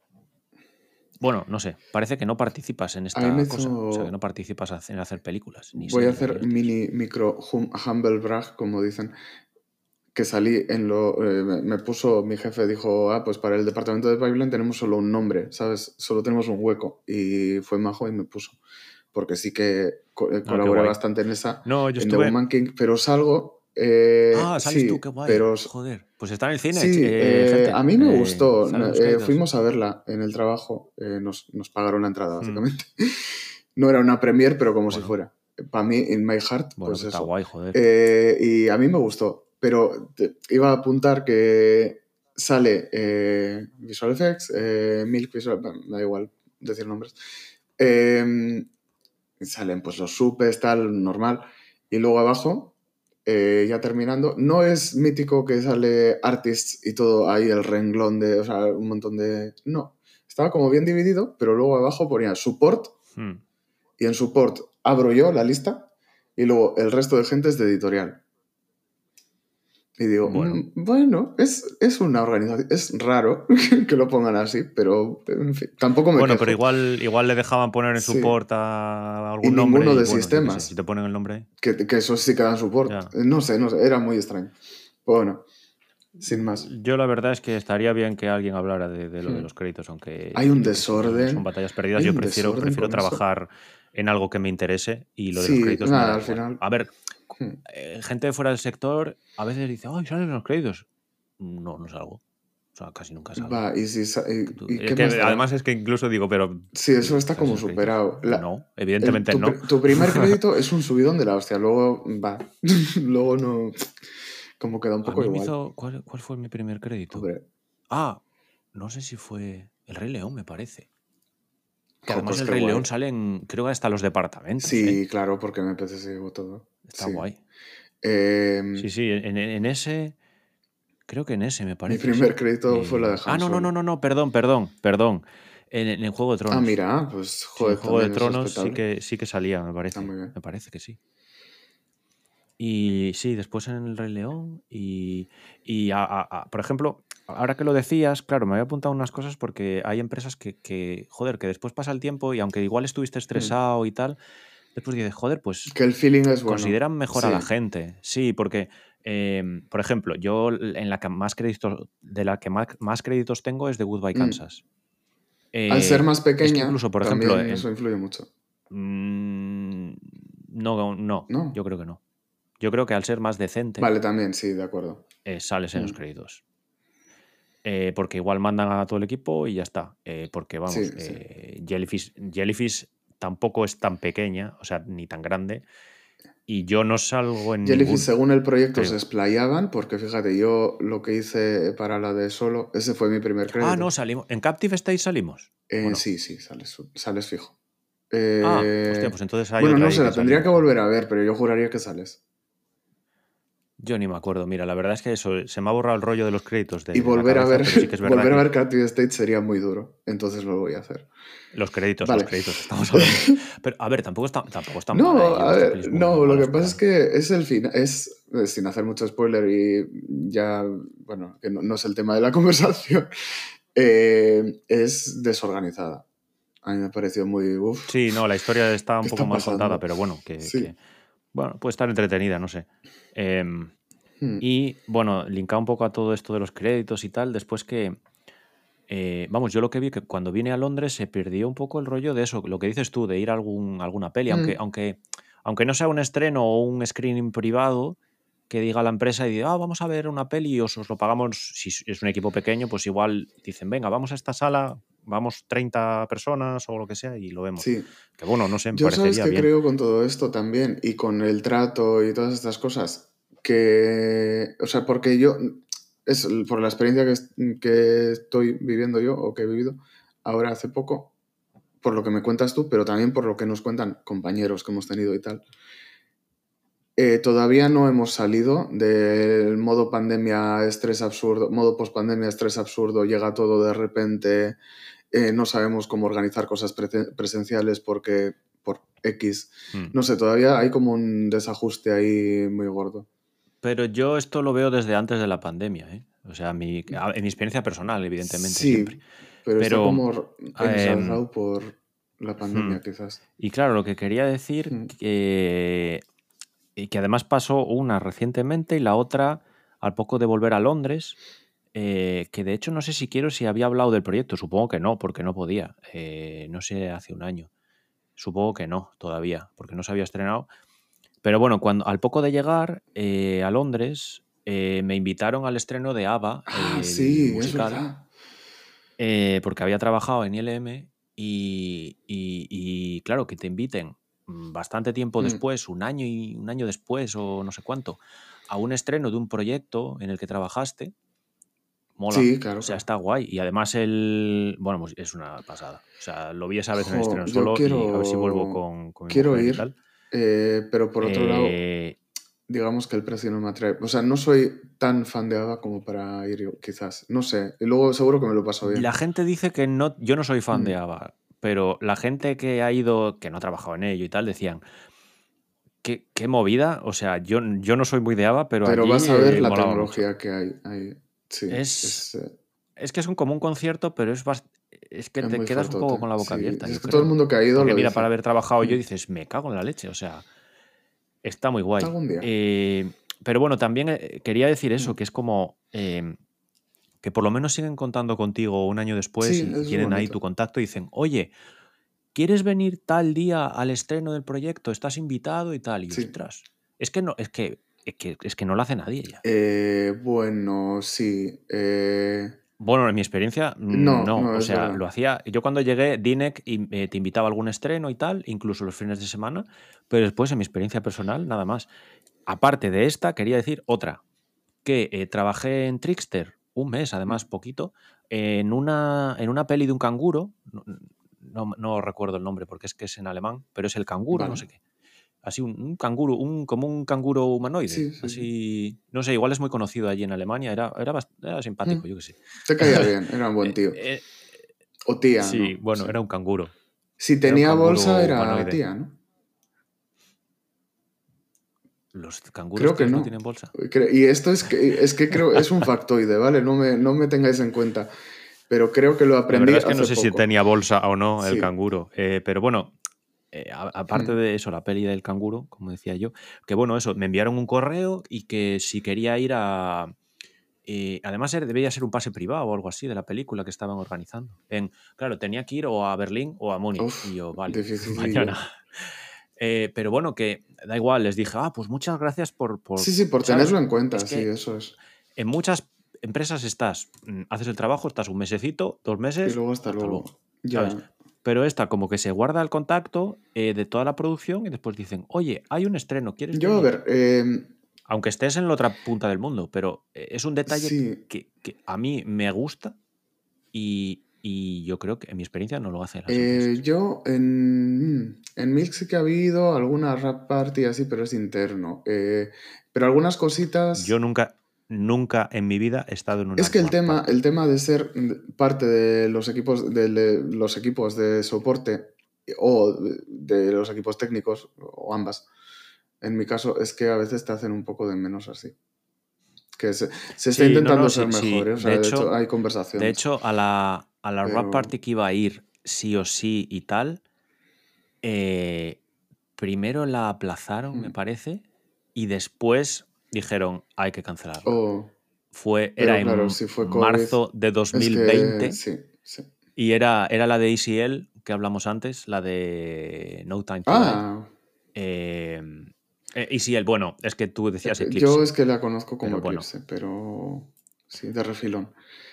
Bueno, no sé, parece que no participas en A mí me esta cosa. O sea, que no hizo. participas en hacer películas, ni Voy a series, ni hacer hostias. mini, micro, hum- humble brag, como dicen. Que salí en lo. eh, me, me puso, mi jefe dijo, ah, pues para el departamento de Pipeline tenemos solo un nombre, ¿sabes? Solo tenemos un hueco. Y fue majo y me puso. Porque sí que co- eh, Ah, qué colaboré guay. bastante en esa, No, yo en The estuve. Woman King, pero salgo. eh, Ah, sales tú, qué sí, guay. pero. s- Joder. Pues está en el cine, ch- Sí, eh, eh, a gente. mí me Eh, gustó. salen No, los eh, créditos. fuimos a verla en el trabajo. eh, nos, nos pagaron la entrada, Hmm, básicamente. No era una premier, pero como si Bueno, fuera. Para mí, in my heart, bueno, pues pues está eso. guay, joder. Eh, y a mí me gustó, pero te- iba a apuntar que sale eh, Visual Effects, eh, Milk Visual, bueno, me da igual decir nombres. Eh, salen pues los supes, tal, normal. Y luego abajo, eh, ya terminando, no es mítico que sale Artists y todo ahí el renglón de, o sea, un montón de. No, estaba como bien dividido, pero luego abajo ponía Support Hmm. y en Support abro yo la lista y luego el resto de gente es de editorial. Y digo, Bueno. "Mm, bueno, es, es una organización, es raro que lo pongan así, pero en fin, tampoco me Bueno, pero quejo. igual, igual le dejaban poner en Sí, support a y algún nombre ninguno y de bueno, yo qué sé, si sistemas, te ponen el nombre ahí, que, que eso sí que dan support. ya. No sé, no sé, era muy extraño. Pero bueno, sin más. Yo la verdad es que estaría bien que alguien hablara de, de lo de Hmm. los créditos, aunque Hay un yo qué sé, yo son desorden, batallas perdidas. hay Yo un prefiero, desorden prefiero con eso. trabajar en algo que me interese y lo de los Sí, créditos me nada, da al igual. final. A ver, hmm. eh, gente de fuera del sector a veces dice, ¡ay, salen los créditos! No, no salgo. O sea, casi nunca salgo. Va, y, si, sa- Que y, tú- y Es qué que más además dará. es que incluso digo, pero Sí, eso está ¿sales como los créditos? superado. La- No, el- evidentemente tu, no. pr- tu primer crédito es un subidón de la hostia, luego va. Luego no. Como queda un A poco mí me igual. hizo. ¿Cuál, cuál fue mi primer crédito? Hombre, Ah, no sé si fue El Rey León, me parece. Que jo, además pues El qué Rey guay. León sale en, creo que hasta los departamentos, ¿eh? Sí, claro, porque me apetece ese todo. Está Sí. guay. Em, Sí, sí, en, en ese. Creo que en ese me mi parece, primer sí. crédito fue la de Eh, ah, Han no, no, no, Solo. no, no, perdón, perdón, perdón. En, en Juego de Ah, Tronos. mira, pues Sí, en joder, Juego de también es Tronos sí respetable. que, sí que salía, me Está parece. muy bien. Me parece que sí. Y sí, después en El Rey León y, y a- a- a- por ejemplo, ahora que lo decías, claro, me había apuntado unas cosas porque hay empresas que, que, joder, que después pasa el tiempo y aunque igual estuviste Hmm. estresado y tal, después dices, joder, pues Que el feeling es bueno. consideran mejor a la Sí. gente. Sí, porque, em, por ejemplo, yo en la que más créditos, de la que más, más créditos tengo es de Goodbye Mm. Kansas. Al ser Eh, más es que pequeña, incluso, por ejemplo, también en, eso influye mucho. mm, no, no, ¿No? yo creo que no. Yo creo que al ser más decente, Vale, también, sí, de acuerdo. eh, sales en los Mm. créditos. Eh, porque igual mandan a todo el equipo y ya está. Eh, porque vamos, Sí, sí. eh, Jellyfish, Jellyfish tampoco es tan pequeña, o sea, ni tan grande. y yo no salgo en Jellyfish, ninguno. según el proyecto, Creo. se explayaban, porque fíjate, yo lo que hice para la de Solo, ese fue mi primer Ah, crédito. no, salimos. ¿En Captive State salimos? ¿O Eh, no? sí, sí, sales, sales fijo. Ah, hostia, Eh, pues entonces hay bueno, otra no ahí sé, que la tendría salimos. que volver a ver, pero yo juraría que sales. Yo ni me acuerdo. Mira, la verdad es que eso, se me ha borrado el rollo de los créditos Y de, de la volver a cabeza, ver, pero sí que es verdad volver a que ver Captive State sería muy duro, entonces lo voy a hacer. los créditos, los Vale. créditos, estamos hablando. Pero, a ver, tampoco está, tampoco está mala, ¿eh? No, Yo he a visto ver, pelis muy, muy no, lo que malas pasa por es ahí. que es el final, es, eh, sin hacer mucho spoiler y ya, bueno, que no, no es el tema de la conversación, eh, es desorganizada. A mí me ha parecido muy, uff, Sí, no, la historia está ¿qué un poco está mal contada, pasando? pero bueno, que, que- Sí. bueno, puede estar entretenida, no sé. Em, Hmm. y bueno, linkado un poco a todo esto de los créditos y tal, después que, eh, vamos, yo lo que vi que cuando vine a Londres se perdió un poco el rollo de eso, lo que dices tú, de ir a algún, alguna peli, aunque, Hmm. aunque, aunque no sea un estreno o un screening privado, que diga la empresa y diga, ah, vamos a ver una peli y os, os lo pagamos, si es un equipo pequeño, pues igual dicen, venga, vamos a esta sala, vamos treinta personas o lo que sea y lo vemos. Sí. Que bueno, no sé, me Yo sabes parecería que bien. creo con todo esto también y con el trato y todas estas cosas que, o sea, porque yo, es por la experiencia que, es- que estoy viviendo yo o que he vivido ahora hace poco, por lo que me cuentas tú, pero también por lo que nos cuentan compañeros que hemos tenido y tal. Eh, todavía no hemos salido del modo pandemia, estrés absurdo, modo post-pandemia, estrés absurdo, llega todo de repente, eh, no sabemos cómo organizar cosas pre- presenciales porque por X. Mm. No sé, todavía hay como un desajuste ahí muy gordo. Pero yo esto lo veo desde antes de la pandemia, ¿eh? O sea, mi, a- en mi experiencia personal, evidentemente, siempre. Sí, pero está Pero, como em, ensalzado por la hmm, pandemia, quizás. y claro, lo que quería decir Hmm. que, y que además pasó una recientemente y la otra al poco de volver a Londres, eh, que de hecho no sé si quiero si había hablado del proyecto, supongo que no, porque no podía, eh, no sé, hace un año. Supongo que no, todavía, porque no se había estrenado. Pero bueno, cuando, al poco de llegar eh, a Londres, eh, me invitaron al estreno de ABBA, Ah, el sí, es musical, verdad. eh, porque había trabajado en I L M y, y- y, claro, que te inviten mm, bastante tiempo Hmm. después, un año y un año después o no sé cuánto, a un estreno de un proyecto en el que trabajaste, mola. Sí, O claro, sea, claro. está guay. Y además el... Bueno, pues es una pasada. O sea, lo vi esa vez en el Jo, estreno yo solo y a ver si vuelvo quiero, con, con mi quiero mujer y ir, tal. eh, pero por otro lado, Eh, digamos que el precio no me atrae. O sea, no soy tan fan de ABBA como para ir yo, quizás. No sé. Y luego seguro que me lo paso bien. La gente dice que no, yo no soy fan de Hmm. ABBA, pero la gente que ha ido, que no ha trabajado en ello y tal, decían, qué, qué movida, o sea, yo, yo no soy muy de ABBA, pero Pero allí vas a ver eh, la molaba mucho. tecnología que hay ahí. Sí, Es, es, eh, es que es un, como un concierto, pero es, bast- es que es te muy quedas un poco fuertote. con la boca Sí, abierta, es yo que todo el creo. mundo que ha ido Porque lo mira, para dice. haber trabajado yo Hmm. dices, me cago en la leche, o sea, está muy guay. Algún día. Eh, pero bueno, también eh, quería decir Hmm. eso, que es como... eh, que por lo menos siguen contando contigo un año Sí, después y, eso y es tienen ahí bonito. tu contacto y dicen, oye, ¿quieres venir tal día al estreno del proyecto? ¿Estás invitado y tal? Y Sí. ostras, es que no, es que, es que, es que no lo hace nadie ya. Eh, bueno, sí. eh, Bueno, en mi experiencia, mm, No, no. no, O es sea, verdad. lo hacía. Yo cuando llegué, Dinec y, eh, te invitaba a algún estreno y tal, incluso los fines de semana, pero después, en mi experiencia personal, nada más. Aparte de esta, quería decir otra, que eh, trabajé en Trickster un mes, Hmm. además, poquito, en una, en una peli de un canguro. No, no, no recuerdo el nombre porque es que es en alemán, pero es el canguro, no Vale. sé qué. Así un, un canguro, un, como un canguro humanoide. Sí, sí, sí. Así, no sé, igual es muy conocido allí en Alemania. Era, era, bast- era Hmm. simpático, yo qué sé. Te caía bien, era un buen Eh, tío. eh, O tía, sí, ¿no? bueno, Sí. era un canguro. Si Era un tenía canguro bolsa era humanoide. tía, ¿no? ¿Los canguros Creo que tíos no no. tienen bolsa? Cre- Y esto es que, es que creo, es un factoide, ¿vale? No me, no me tengáis en cuenta. Pero creo que lo La verdad aprendí es que no hace sé si poco. tenía bolsa o no el Sí. canguro. Eh, pero bueno, eh, a- aparte Hmm. de eso, la peli del canguro, como decía yo, que bueno, eso, me enviaron un correo y que si quería ir a... eh, además era- debía ser un pase privado o algo así de la película que estaban organizando. En, claro, tenía que ir o a Berlín o a Múnich. Y Uf, yo, vale, mañana. dificilillo. Eh, pero bueno, que da igual, les dije, ah, pues muchas gracias por, por, Sí, sí, por ¿sabes? tenerlo en Es cuenta, sí, que eso es. en muchas empresas estás, mm, haces el trabajo, estás un mesecito, dos Y meses, luego hasta hasta luego. luego, ¿sabes? Ya. pero esta como que se guarda el contacto eh, de toda la producción y después dicen, oye, hay un estreno, ¿quieres Yo, a venir? ver, eh, Aunque estés en la otra punta del mundo, pero eh, es un detalle sí. que, que a mí me gusta y, y yo creo que en mi experiencia no lo hacen las Eh, empresas. yo en, en Milk sí que ha habido alguna rap party así, pero es interno. Eh, pero algunas cositas. Yo nunca, nunca en mi vida he estado en una Es que el rap tema, party. el tema de ser parte de los equipos de, de los equipos de soporte o de los equipos técnicos, o ambas, en mi caso, es que a veces te hacen un poco de menos así. Que se, se está Sí, no, intentando no, ser sí, mejor, sí. ¿eh? O De sea, de hecho, hecho, hay de conversaciones. hecho a la, a la rap Pero. party que iba a ir sí o sí y tal, eh, primero la aplazaron, me mm, parece, y después dijeron, hay que cancelarla. Oh, Fue, era pero claro, en si fue COVID, marzo de es que dos mil veinte sí, sí. y era, era la de A C L que hablamos antes, la de No Time to Die. Ah, Eh, eh, A C L, bueno, es que tú decías Ec- yo Eclipse, es que la conozco como pero bueno. Eclipse, pero sí, de refilón.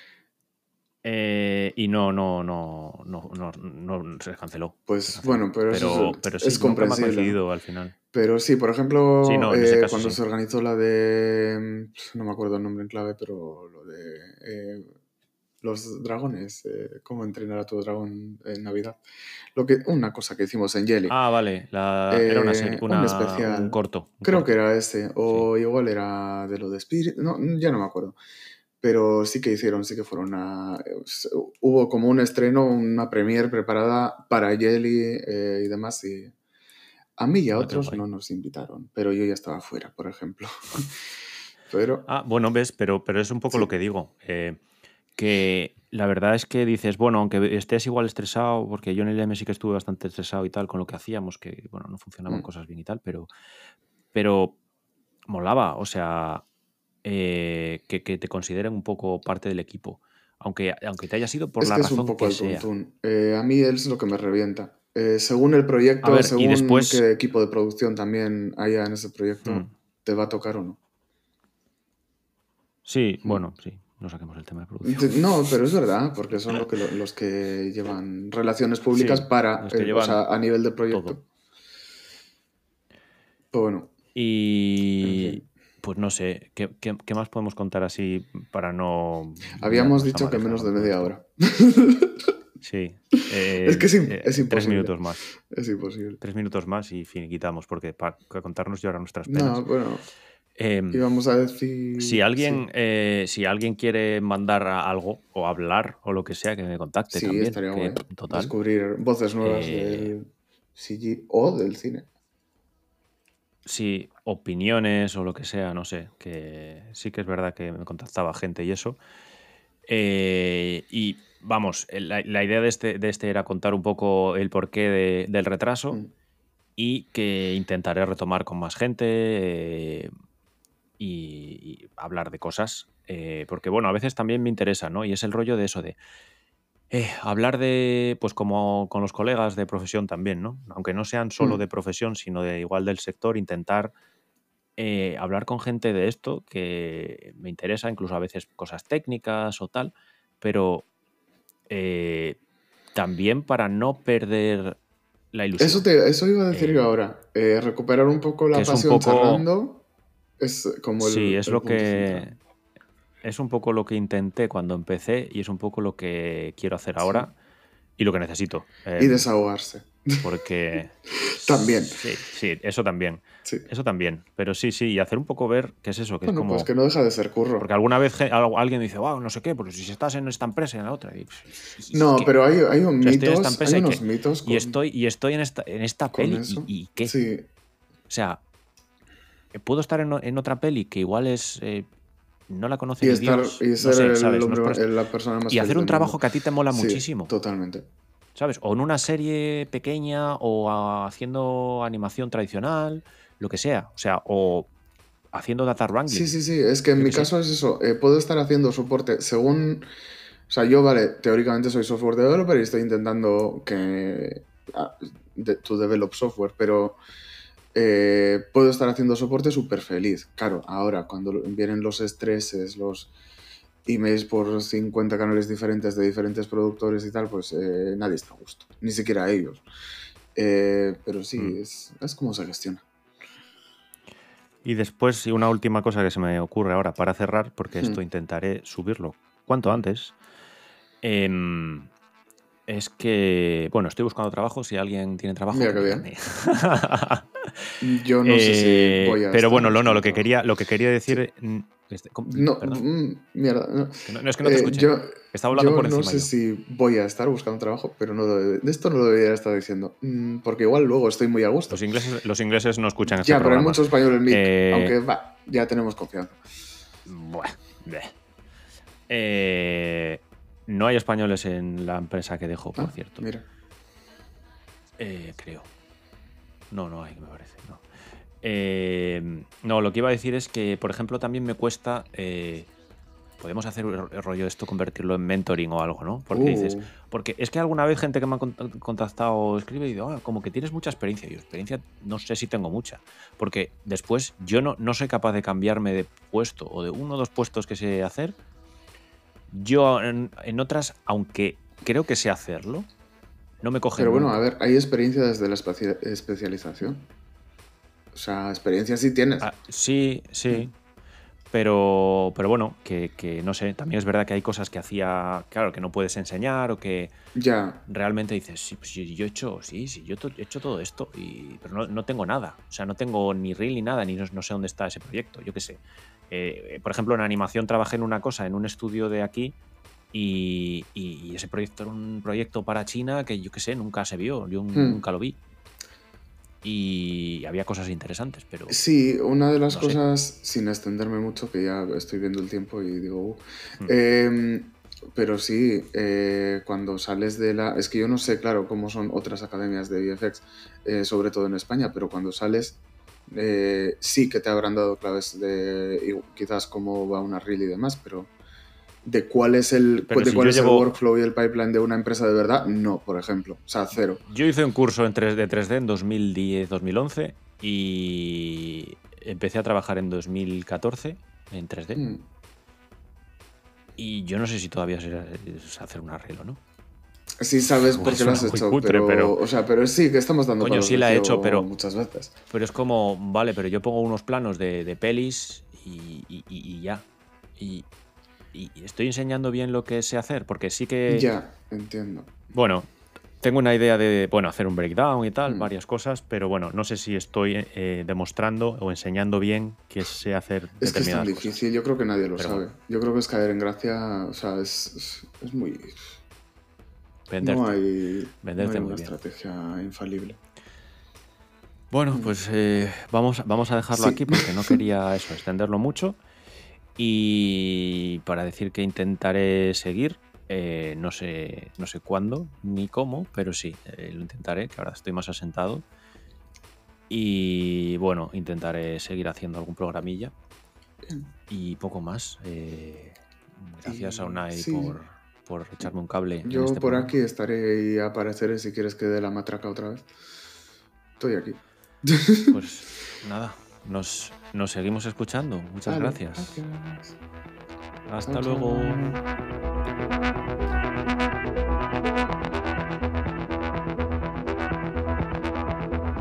Eh, y no, no, no, no, no, no se canceló. Se Pues canceló. bueno, pero eso Pero, pero es, es sí, nunca me ha comprensible, ¿no? coincidido al final. Pero sí, por Sí, ejemplo, no, en ese eh, caso cuando sí. se organizó la de. No me acuerdo el nombre en clave, pero lo de. eh, los dragones, eh, cómo entrenar a tu dragón en Navidad. Lo que, una cosa que hicimos en Jelly. Ah, vale. La, era una serie, Eh, un una, un especial. corto. Un Creo que corto. era ese, Sí. o igual era de lo de Spirit. No, ya no me acuerdo. Pero sí que hicieron, sí que fueron a. Hubo como un estreno, una premiere preparada para Jelly eh, y demás. Y a mí y a Ah, qué otros guay. no nos invitaron, pero yo ya estaba fuera, por ejemplo. Pero Ah, bueno, ves, pero, pero es un poco sí. lo que digo. eh, que la verdad es que dices, bueno, aunque estés igual estresado, porque yo en el M sí que estuve bastante estresado y tal con lo que hacíamos, que bueno, no funcionaban Mm. cosas bien y tal, pero, pero molaba, o sea, eh, que, que te consideren un poco parte del equipo, aunque, aunque te haya sido por Es la que es un razón poco que al sea. tuntún. Eh, a mí él es lo que me revienta. Eh, según el A proyecto, ver, y según después, qué equipo de producción también haya en ese hmm, proyecto, te va a tocar o no. sí, Mm. bueno, sí, no saquemos el tema de producción. De- No, pero es verdad, porque son lo que, lo- los que llevan relaciones públicas Sí, para, los que el- o llevan sea, a nivel de todo. proyecto. Pues bueno, en Y fin. pues no sé, ¿qué, qué, qué más podemos contar así para no Habíamos liarnos la dicho que madeja menos con de todo media esto? hora. Sí, Es eh, que es, im- es eh, tres imposible. minutos más. Es imposible. Tres minutos más y finiquitamos, porque para contarnos ya ahora nuestras No, penas. bueno, Em, íbamos a si decir, alguien, sí, eh, si alguien quiere mandar a- algo o hablar o lo que sea, que me contacte sí, también, estaría que guay. pff, total. Descubrir voces nuevas eh, del C G o del cine. sí, opiniones o lo que sea, no sé, que sí que es verdad que me contactaba gente y eso. Eh, y vamos, eh, la, la idea de este, de este era contar un poco el porqué de- del retraso Mm. y que intentaré retomar con más gente eh, y, y hablar de cosas. eh, porque bueno, a veces también me interesa, ¿no? Y es el rollo de eso de eh, hablar de, pues como con los colegas de profesión también, ¿no? Aunque no sean solo Mm. de profesión, sino de igual del sector, intentar eh, hablar con gente de esto que me interesa, incluso a veces cosas técnicas o tal, pero eh, también para no perder la Eso, ilusión, te, eso iba a decir yo eh, ahora. Eh, recuperar un poco que la es un pasión poco, charlando es como sí, el, es el lo punto central. que es un poco lo que intenté cuando empecé y es un poco lo que quiero hacer Sí. ahora y lo que necesito. Y em, desahogarse. porque También. sí, sí, eso también, Sí. eso también, pero sí, sí, y hacer un poco ver qué es eso, que es Bueno, pues como, que no deja de ser curro. porque alguna vez ge- al- alguien dice, wow, no sé qué, porque si estás en esta empresa y en la otra, y, y- y No, ¿qué? pero hay, hay O un sea, estoy en esta mitos, hay empresa y unos qué, mitos y con, estoy, y estoy en esta, en esta con peli y, eso. y qué. Sí. O sea, eh, puedo estar en, o- en otra peli que igual es eh, no la conoce Y ni estar Dios, y no ser sé, el ¿sabes? No es por hombre, esto. la persona más Y feliz hacer un del mundo. trabajo que a ti te mola Sí, muchísimo, totalmente. ¿sabes? O en una serie pequeña o a- haciendo animación tradicional, lo que sea. O sea, o haciendo data Sí, wrangling, sí, sí. Es que en yo mi qué sé. caso es eso. eh, puedo estar haciendo soporte según. O sea, yo, vale, teóricamente soy software developer y estoy intentando que. ah, de- to develop software, pero eh, puedo estar haciendo soporte súper feliz. Claro, ahora, cuando vienen los estreses, los emails por cincuenta canales diferentes de diferentes productores y tal, pues eh, nadie está a gusto, ni siquiera ellos. Eh, pero sí, mm. es, es como se gestiona. Y después, y una última cosa que se me ocurre ahora para cerrar, porque esto mm. intentaré subirlo cuanto antes, eh, es que, bueno, estoy buscando trabajo, si alguien tiene trabajo... Mira que bien. Yo no eh, sé si voy a... Pero bueno, no, no, lo que quería, lo que quería decir... Sí. Este, no, mm, mierda. No. No, no, es que no te escuché. Eh, yo, Estaba hablando yo por encima. No sé yo. si voy a estar buscando trabajo, pero no de, de esto no lo debería estar diciendo. Mm, porque igual luego estoy muy a gusto. Los ingleses, los ingleses no escuchan este ya, programa. Ya, pero hay mucho español en mí, eh... aunque va, ya tenemos confianza. Bueno, eh, no hay españoles en la empresa que dejo, por ah, cierto. Mira. Eh, creo. No, no hay, me parece. No. Eh, no, lo que iba a decir es que, por ejemplo, también me cuesta... Eh, podemos hacer el rollo de esto, convertirlo en mentoring o algo, ¿no? Porque uh. dices... Porque es que alguna vez gente que me ha contactado escribe y digo, ah, como que tienes mucha experiencia. Y yo, experiencia no sé si tengo mucha. Porque después yo no, no soy capaz de cambiarme de puesto o de uno o dos puestos que sé hacer. Yo en, en otras, aunque creo que sé hacerlo, no me cogen. Pero bueno, nunca. A ver, hay experiencia desde la especialización. O sea, experiencia sí tienes. Ah, sí, sí. Mm. Pero, pero bueno, que, que no sé, también es verdad que hay cosas que hacía, claro, que no puedes enseñar o que ya. realmente dices, sí, pues yo he hecho, sí, sí, yo he hecho todo esto, y, pero no, no tengo nada. O sea, no tengo ni reel ni nada, ni no, no sé dónde está ese proyecto, yo qué sé. Eh, por ejemplo, en animación trabajé en una cosa, en un estudio de aquí, y, y ese proyecto era un proyecto para China que yo qué sé, nunca se vio, yo hmm. nunca lo vi. Y había cosas interesantes, pero... Sí, una de las no cosas, sé. sin extenderme mucho, que ya estoy viendo el tiempo y digo... Uh, hmm. eh, pero sí, eh, cuando sales de la... Es que yo no sé, claro, cómo son otras academias de V F X, eh, sobre todo en España, pero cuando sales, eh, sí que te habrán dado claves de quizás cómo va una reel y demás, pero... de cuál es el, de si cuál es llevo... el workflow y el pipeline de una empresa de verdad, no, por ejemplo. O sea, cero. Yo hice un curso en tres D, tres D en dos mil diez, dos mil once y empecé a trabajar en dos mil catorce en tres D. Mm. Y yo no sé si todavía es hacer un arreglo, ¿no? Sí sabes por qué lo has hecho, cutre, pero, pero... O sea, pero sí, que estamos dando Coño, sí la he hecho, pero... muchas veces. Pero es como, vale, pero yo pongo unos planos de, de pelis y, y, y ya. Y... Y estoy enseñando bien lo que sé hacer, porque sí que... Ya, entiendo. Bueno, tengo una idea de, bueno, hacer un breakdown y tal, mm. varias cosas, pero bueno, no sé si estoy eh, demostrando o enseñando bien que sé hacer es determinadas que es tan difícil, cosas. Yo creo que nadie lo pero sabe. Bueno. Yo creo que es caer en gracia, o sea, es, es, es muy... Venderte. No hay, Venderte no hay muy una bien. estrategia infalible. Bueno, pues eh, vamos, vamos a dejarlo sí. aquí porque no quería eso, extenderlo mucho. Y para decir que intentaré seguir, eh, no sé, no sé cuándo ni cómo, pero sí, eh, lo intentaré, que ahora estoy más asentado. Y bueno, intentaré seguir haciendo algún programilla. Bien. Y poco más. Eh, gracias y, a Unai sí. por, por echarme un cable. Yo en este por programa. aquí estaré y apareceré si quieres que dé la matraca otra vez. Estoy aquí. Pues nada. Nos, nos seguimos escuchando. Muchas vale, gracias. gracias. Hasta Chao. luego.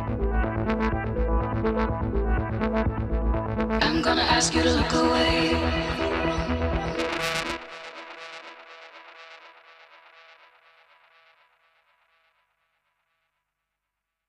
I'm gonna ask you to look away.